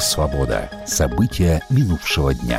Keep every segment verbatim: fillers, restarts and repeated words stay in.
«Свобода». События минувшего дня.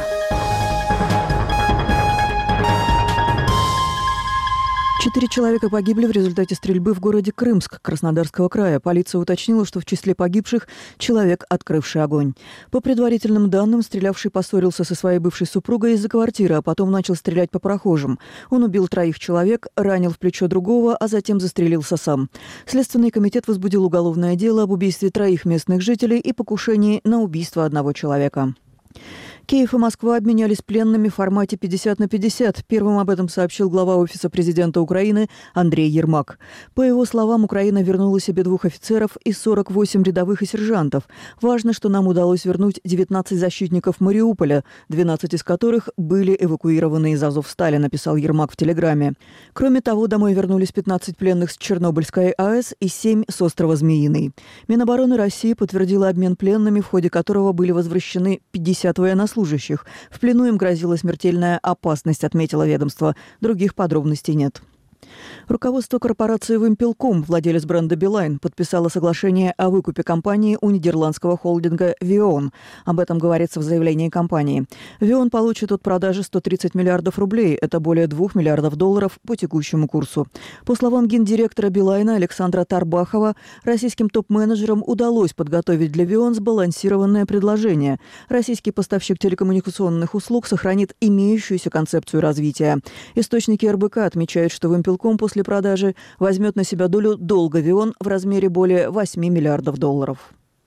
Четыре человека погибли в результате стрельбы в городе Крымск Краснодарского края. Полиция уточнила, что в числе погибших человек, открывший огонь. По предварительным данным, стрелявший поссорился со своей бывшей супругой из-за квартиры, а потом начал стрелять по прохожим. Он убил троих человек, ранил в плечо другого, а затем застрелился сам. Следственный комитет возбудил уголовное дело об убийстве троих местных жителей и покушении на убийство одного человека. Киев и Москва обменялись пленными в формате пятьдесят на пятьдесят. Первым об этом сообщил глава Офиса президента Украины Андрей Ермак. По его словам, Украина вернула себе двух офицеров и сорок восемь рядовых и сержантов. Важно, что нам удалось вернуть девятнадцать защитников Мариуполя, двенадцать из которых были эвакуированы из Азовстали, написал Ермак в Телеграме. Кроме того, домой вернулись пятнадцать пленных с Чернобыльской АЭС и семь с острова Змеиный. Минобороны России подтвердила обмен пленными, в ходе которого были возвращены пятьдесят военнослужащих. Служащих. В плену им грозила смертельная опасность, отметило ведомство. Других подробностей нет. Руководство корпорации «Вимпелком», владелец бренда «Билайн», подписало соглашение о выкупе компании у нидерландского холдинга «Вион». Об этом говорится в заявлении компании. «Вион» получит от продажи сто тридцать миллиардов рублей. Это более двух миллиардов долларов по текущему курсу. По словам гендиректора «Билайна» Александра Тарбахова, российским топ-менеджерам удалось подготовить для «Вион» сбалансированное предложение. Российский поставщик телекоммуникационных услуг сохранит имеющуюся концепцию развития. Источники эр бэ ка отмечают, что «Вимпелком» после продажи возьмет на себя долю долга «Вион» в размере более восьми миллиардов долларов.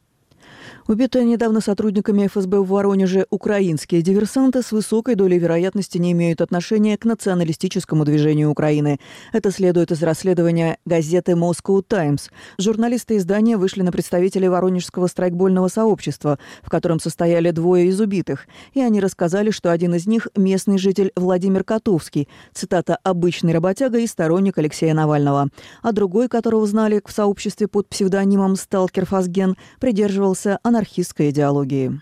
Убитые недавно сотрудниками эф эс бэ в Воронеже украинские диверсанты с высокой долей вероятности не имеют отношения к националистическому движению Украины. Это следует из расследования газеты «Moscow Times». Журналисты издания вышли на представителей воронежского страйкбольного сообщества, в котором состояли двое из убитых. И они рассказали, что один из них – местный житель Владимир Котовский, цитата, «обычный работяга и сторонник Алексея Навального». А другой, которого знали в сообществе под псевдонимом «Сталкер Фазген», придерживался анархистской идеологии.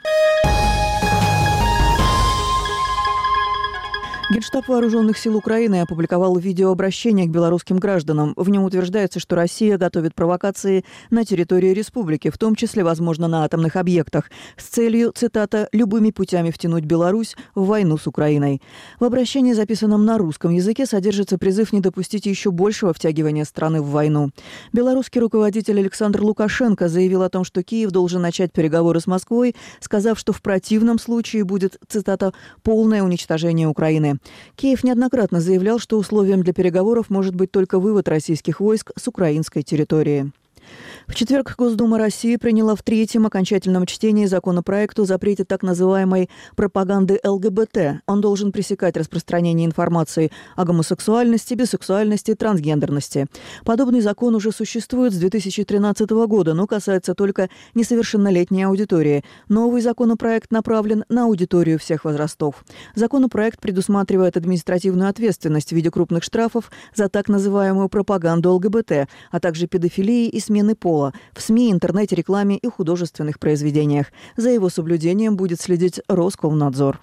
Генштаб Вооруженных сил Украины опубликовал видеообращение к белорусским гражданам. В нем утверждается, что Россия готовит провокации на территории республики, в том числе, возможно, на атомных объектах, с целью, цитата, «любыми путями втянуть Беларусь в войну с Украиной». В обращении, записанном на русском языке, содержится призыв не допустить еще большего втягивания страны в войну. Белорусский руководитель Александр Лукашенко заявил о том, что Киев должен начать переговоры с Москвой, сказав, что в противном случае будет, цитата, «полное уничтожение Украины». Киев неоднократно заявлял, что условием для переговоров может быть только вывод российских войск с украинской территории. В четверг Госдума России приняла в третьем окончательном чтении законопроект о запрете так называемой пропаганды эл гэ бэ тэ. Он должен пресекать распространение информации о гомосексуальности, бисексуальности, трансгендерности. Подобный закон уже существует с две тысячи тринадцатого года, но касается только несовершеннолетней аудитории. Новый законопроект направлен на аудиторию всех возрастов. Законопроект предусматривает административную ответственность в виде крупных штрафов за так называемую пропаганду эл гэ бэ тэ, а также педофилии и смены пола в СМИ, интернете, рекламе и художественных произведениях. За его соблюдением будет следить Роскомнадзор.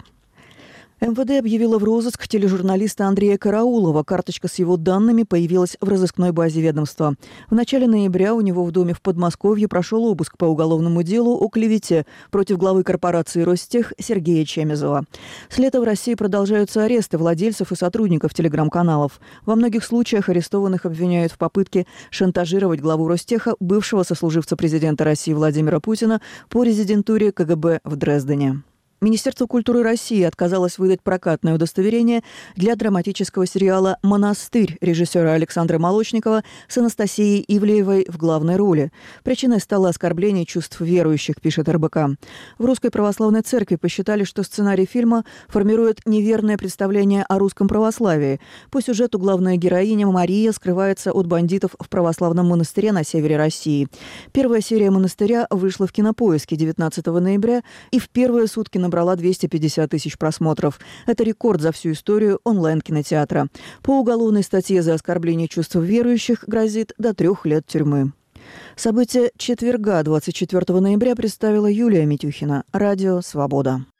эм вэ дэ объявила в розыск тележурналиста Андрея Караулова. Карточка с его данными появилась в розыскной базе ведомства. В начале ноября у него в доме в Подмосковье прошел обыск по уголовному делу о клевете против главы корпорации «Ростех» Сергея Чемезова. С лета в России продолжаются аресты владельцев и сотрудников телеграм-каналов. Во многих случаях арестованных обвиняют в попытке шантажировать главу Ростеха, бывшего сослуживца президента России Владимира Путина, по резидентуре ка гэ бэ в Дрездене. Министерство культуры России отказалось выдать прокатное удостоверение для драматического сериала «Монастырь» режиссера Александра Молочникова с Анастасией Ивлеевой в главной роли. Причиной стало оскорбление чувств верующих, пишет эр бэ ка. В Русской Православной Церкви посчитали, что сценарий фильма формирует неверное представление о русском православии. По сюжету главная героиня Мария скрывается от бандитов в православном монастыре на севере России. Первая серия «Монастыря» вышла в Кинопоиске девятнадцатого ноября и в первые сутки на набрала двести пятьдесят тысяч просмотров. Это рекорд за всю историю онлайн-кинотеатра. По уголовной статье за оскорбление чувств верующих грозит до трех лет тюрьмы. События четверга, двадцать четвёртого ноября, представила Юлия Митюхина. Радио «Свобода».